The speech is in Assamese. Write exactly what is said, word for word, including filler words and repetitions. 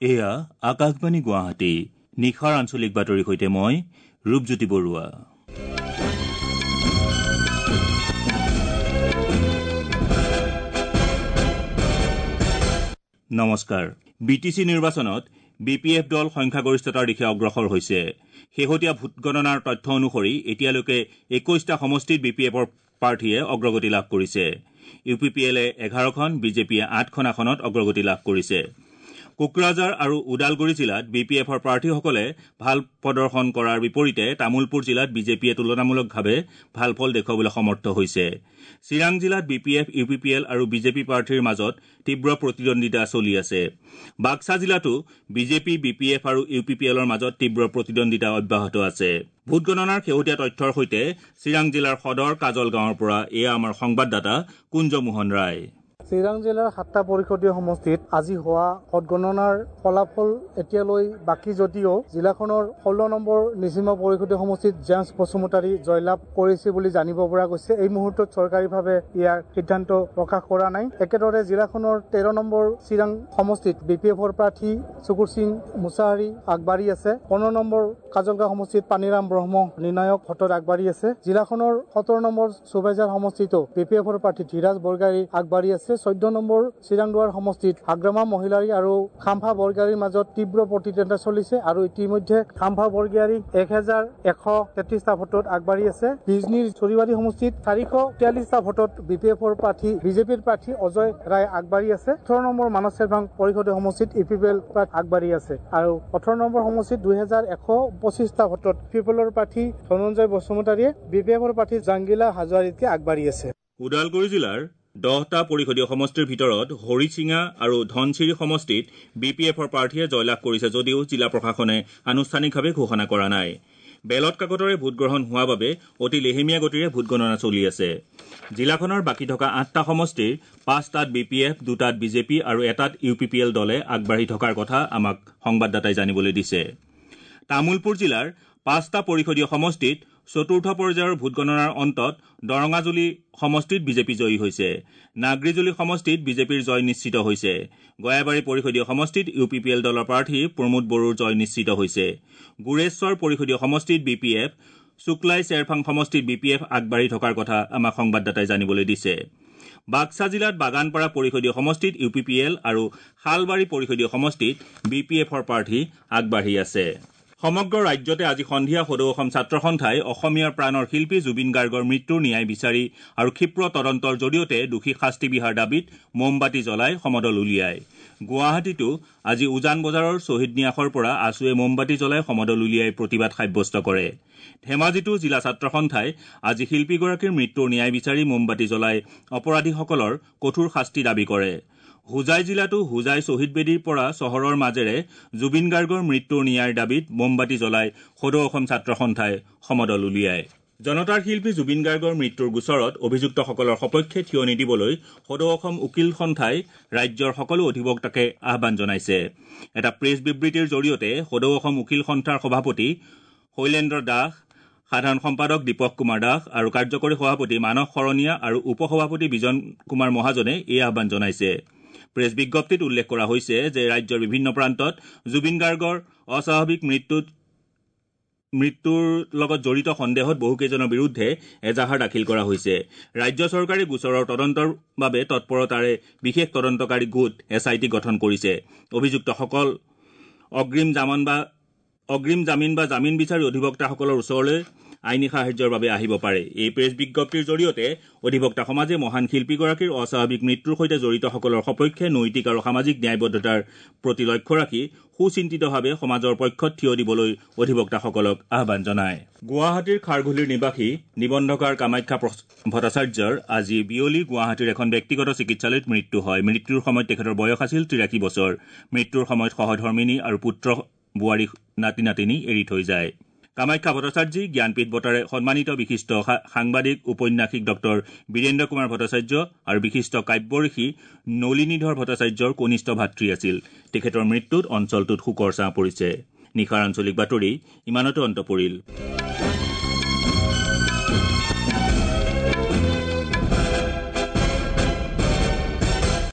এয়া আকাশবাণী গুৱাহাটী নিশাৰ আঞ্চলিক বাতৰিৰ সৈতে মই ৰূপজ্যোতি বৰুৱা। নমস্কাৰ। বি টি চি নিৰ্বাচনত বি পি এফ দল সংখ্যাগৰিষ্ঠতাৰ দিশে অগ্ৰসৰ হৈছে। শেহতীয়া ভোটগণনাৰ তথ্য অনুসৰি এতিয়ালৈকে একৈশটা সমষ্টিত বি পি এফৰ প্ৰাৰ্থীয়ে অগ্ৰগতি লাভ কৰিছে। ইউ পি পি এলে এঘাৰখন, বিজেপিয়ে আঠখন আসনত অগ্ৰগতি লাভ কৰিছে। কোকৰাঝাৰ আৰু ওদালগুৰি জিলাত বি পি এফৰ প্ৰাৰ্থীসকলে ভাল প্ৰদৰ্শন কৰাৰ বিপৰীতে তামুলপুৰ জিলাত বিজেপিয়ে তুলনামূলকভাৱে ভাল ফল দেখুৱাবলৈ সমৰ্থ হৈছে। চিৰাং জিলাত B P F, U P P L আৰু বিজেপি প্ৰাৰ্থীৰ মাজত তীব্ৰ প্ৰতিদ্বন্দ্বিতা চলি আছে। বাক্সা জিলাতো বিজেপি, বি পি এফ আৰু ইউ পি পি এলৰ মাজত তীব্ৰ প্ৰতিদ্বন্দ্বিতা অব্যাহত আছে। ভোটগণনাৰ শেহতীয়া তথ্যৰ সৈতে চিৰাং জিলাৰ সদৰ কাজল গাঁৱৰ পৰা এয়া আমাৰ সংবাদদাতা কুঞ্জ মোহন ৰায়। চিৰাং জিলাৰ সাতটা পৰিষদীয় সমষ্টিত আজি হোৱা ভোটগণনাৰ ফলাফল এতিয়ালৈ বাকী যদিও জিলাখনৰ ষোল্ল নম্বৰ নিচিমা পৰিষদীয় সমষ্টিত জেমছ বসুমতাৰী জয়লাভ কৰিছে বুলি জানিব পৰা গৈছে। এই মুহূৰ্তত চৰকাৰীভাৱে ইয়াৰ সিদ্ধান্ত প্ৰকাশ কৰা নাই। একেদৰে জিলাখনৰ তেৰ নম্বৰ চিৰাং সমষ্টিত বি পি এফৰ প্ৰাৰ্থী চুকুৰ সিং মুছাহাৰী আগবাঢ়ি আছে। পোন্ধৰ নম্বৰ কাজলগাঁও সমষ্টিত পানীৰাম ব্ৰহ্ম নিৰ্ণায়ক ভোটত আগবাঢ়ি আছে। জিলাখনৰ সোতৰ নম্বৰ চুবাইজাৰ সমষ্টিতো বি পি এফৰ প্ৰাৰ্থী ধীৰাজ বৰগাৰী আগবাঢ়ি আছে। চৈধ্য নম্বৰ চিৰাংদুৱাৰ সমষ্টিত হাগ্ৰামা মহিলাৰী আৰু খাম্ফা বৰগাৰীৰ মাজত তীব্ৰ প্ৰতিদ্বন্দ্বিতা চলিছে আৰু ইতিমধ্যে খাম্ফা বৰগাৰী এক হাজাৰ এশ তেত্ৰিশটা ভোটত আগবাঢ়ি আছে। বিজনীৰ চৰিবাৰী সমষ্টিত চাৰিশ তিয়াল্লিশটা ভোটত বি পি এফৰ প্ৰাৰ্থী বিজেপিৰ প্ৰাৰ্থী অজয় ৰায় আগবাঢ়ি আছে। ওঠৰ নম্বৰ মানস চেৰভাং পৰিষদীয় সমষ্টিত ইউ পি পি এল প্ৰাৰ্থী আগবাঢ়ি আছে আৰু ওঠৰ নম্বৰ সমষ্টিত দুই হাজাৰ এশ পঁচিশটা ভোটত ইউ পি পি এলৰ প্ৰাৰ্থী ধনঞ্জয় বসুমতাৰীয়ে বি পি এফৰ প্ৰাৰ্থী জাংগিলা হাজোৱাৰীতকৈ আগবাঢ়ি আছে। ওদালগুৰি জিলাৰ দহটা পৰিষদীয় সমষ্টিৰ ভিতৰত হৰিচিঙা আৰু ধনচিৰি সমষ্টিত বি পি এফৰ প্ৰাৰ্থীয়ে জয়লাভ কৰিছে যদিও জিলা প্ৰশাসনে আনুষ্ঠানিকভাৱে ঘোষণা কৰা নাই। বেলট কাকতৰে ভোটগ্ৰহণ হোৱা বাবে অতি লেহেমীয়া গতিৰে ভোটগণনা চলি আছে। জিলাখনৰ বাকী থকা আঠটা সমষ্টিৰ পাঁচটাত বি পি এফ, দুটাত বিজেপি আৰু এটাত ইউ পি পি এল দলে আগবাঢ়ি থকাৰ কথা আমাক সংবাদদাতাই জানিবলৈ দিছে। তামুলপুৰ জিলাৰ পাঁচটা পৰিষদীয় সমষ্টিত চতুৰ্থ পৰ্যায়ৰ ভোটগণনাৰ অন্তত দৰঙাজুলি সমষ্টিত বিজেপি জয়ী হৈছে। নাগৰিজুলি সমষ্টিত বিজেপিৰ জয় নিশ্চিত হৈছে। গয়াবাৰী পৰিষদীয় সমষ্টিত ইউ পি পি এল দলৰ প্ৰাৰ্থী প্ৰমোদ বড়োৰ জয় নিশ্চিত হৈছে। গুৰেশ্বৰ পৰিষদীয় সমষ্টিত বি পি এফ, শুক্লাই চেৰফাং সমষ্টিত বি পি এফ আগবাঢ়ি থকাৰ কথা আমাক সংবাদদাতাই জানিবলৈ দিছে। বাক্সা জিলাত বাগানপাৰা পৰিষদীয় সমষ্টিত ইউ পি পি এল আৰু শালবাৰী পৰিষদীয় সমষ্টিত বি পি এফৰ প্ৰাৰ্থী আগবাঢ়ি আছে। সমগ্ৰ ৰাজ্যতে আজি সন্ধিয়া সদৌ অসম ছাত্ৰ সন্থাই অসমীয়াৰ প্ৰাণৰ শিল্পী জুবিন গাৰ্গৰ মৃত্যুৰ ন্যায় বিচাৰি আৰু ক্ষীপ্ৰ তদন্তৰ জৰিয়তে দোষীক শাস্তি বিহাৰ দাবীত মমবাতি জ্বলাই সমদল উলিয়ায়। গুৱাহাটীতো আজি উজান বজাৰৰ শ্বহীদ ন্যাসৰ পৰা আছুৱে মমবাতি জ্বলাই সমদল উলিয়াই প্ৰতিবাদ সাব্যস্ত কৰে। ধেমাজিতো জিলা ছাত্ৰ সন্থাই আজি শিল্পীগৰাকীৰ মৃত্যুৰ ন্যায় বিচাৰি মমবাতি জ্বলাই অপৰাধীসকলৰ কঠোৰ শাস্তি দাবী কৰে। হোজাই জিলাতো হোজাই শ্বহীদ বেদীৰ পৰা চহৰৰ মাজেৰে জুবিন গাৰ্গৰ মৃত্যুৰ ন্যায়ৰ দাবীত মমবাতি জ্বলাই সদৌ অসম ছাত্ৰ সন্থাই সমদল উলিয়ায়। জনতাৰ শিল্পী জুবিন গাৰ্গৰ মৃত্যুৰ গোচৰত অভিযুক্তসকলৰ সপক্ষে থিয় নিদিবলৈ সদৌ অসম উকিল সন্থাই ৰাজ্যৰ সকলো অধিবক্তাকে আহ্বান জনাইছে। এটা প্ৰেছ বিবৃতিৰ জৰিয়তে সদৌ অসম উকিল সন্থাৰ সভাপতি শৈলেন্দ্ৰ দাস, সাধাৰণ সম্পাদক দীপক কুমাৰ দাস আৰু কাৰ্যকৰী সভাপতি মানস শৰণীয়া আৰু উপ সভাপতি বিজন কুমাৰ মহাজনে এই আহ্বান জনাইছে। প্ৰেছ বিজ্ঞপ্তিত উল্লেখ কৰা হৈছে যে ৰাজ্যৰ বিভিন্ন প্ৰান্তত জুবিন গাৰ্গৰ অস্বাভাৱিক মৃত্যুত মৃত্যুৰ লগত জড়িত সন্দেহত বহুকেইজনৰ বিৰুদ্ধে এজাহাৰ দাখিল কৰা হৈছে। ৰাজ্য চৰকাৰে গোচৰৰ তদন্তৰ বাবে তৎপৰতাৰে বিশেষ তদন্তকাৰী গোট এছ আই টি গঠন কৰিছে। অভিযুক্তসকল অগ্ৰিম জামিন বা অগ্ৰিম জামিন বা জামিন বিচাৰি অধিবক্তাসকলৰ ওচৰলৈ আইনী সাহায্যৰ বাবে আহিব পাৰে। এই প্ৰেছ বিজ্ঞপ্তিৰ জৰিয়তে অধিবক্তা সমাজে মহান শিল্পীগৰাকীৰ অস্বাভাৱিক মৃত্যুৰ সৈতে জড়িতসকলৰ সপক্ষে নৈতিক আৰু সামাজিক ন্যায়বদ্ধতাৰ প্ৰতি লক্ষ্য ৰাখি সুচিন্তিতভাৱে সমাজৰ পক্ষত থিয় দিবলৈ অধিবক্তাসকলক আহ্বান জনায়। গুৱাহাটীৰ খাৰঘুলিৰ নিবাসী নিবন্ধকাৰ কামাখ্যা ভট্টাচাৰ্যৰ আজি বিয়লি গুৱাহাটীৰ এখন ব্যক্তিগত চিকিৎসালয়ত মৃত্যু হয়। মৃত্যুৰ সময়ত তেখেতৰ বয়স আছিল তিৰাশী বছৰ। মৃত্যুৰ সময়ত সহধৰ্মিনী আৰু পুত্ৰ বোৱাৰী নাতি নাতিনী এৰি থৈ যায়। কামাখ্যা ভট্টাচাৰ্যী জ্ঞানপীঠ বঁটাৰে সন্মানিত বিশিষ্ট সাংবাদিক উপন্যাসিক ডক্টৰ বীৰেন্দ্ৰ কুমাৰ ভট্টাচাৰ্য আৰু বিশিষ্ট কাব্যঋষি নলিনীধৰ ভট্টাচাৰ্যৰ কনিষ্ঠ ভাতৃ আছিল। তেখেতৰ মৃত্যুত অঞ্চলটোত শোকৰ ছাঁ পৰিছে। নিশাৰ আঞ্চলিক বাতৰি ইমানতে অন্ত পৰিল।